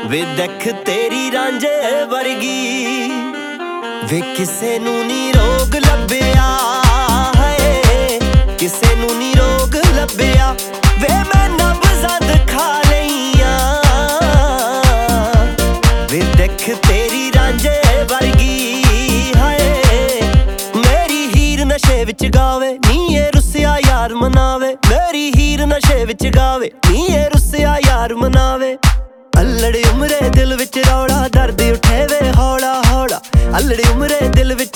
ਵੇ ਦੇਖ ਤੇਰੀ ਰਾਂਝੇ ਵਰਗੀ ਵੇ ਕਿਸੇ ਨੂੰ ਨੀ ਰੋਗ ਲੱਭਿਆ ਹੈ, ਕਿਸੇ ਨੂੰ ਨੀ ਰੋਗ ਲੱਭਿਆ। ਵੇ ਮੈਂ ਨਬਜ਼ਾਂ ਦਿਖਾ ਲਈਆਂ ਵੇ ਦੇਖ ਤੇਰੀ ਰਾਂਝੇ ਵਰਗੀ ਹਾਏ। ਮੇਰੀ ਹੀਰ ਨਸ਼ੇ ਵਿੱਚ ਗਾਵੇ ਨੀ ਇਹ ਰੁੱਸਿਆ ਯਾਰ ਮਨਾਵੇ, ਮੇਰੀ ਹੀਰ ਨਸ਼ੇ ਵਿੱਚ ਗਾਵੇ ਨੀ ਇਹ ਰੁੱਸਿਆ ਯਾਰ ਮਨਾਵੇ। ਅਲੜੇ ਉਮਰੇ ਦਿਲ ਵਿੱਚ ਰੌਲਾ ਦਰਦ ਉੱਠੇ ਵੇ ਹੌਲਾ ਹੌਲਾ, ਅਲੜੇ ਉਮਰੇ ਦਿਲ ਵਿੱਚ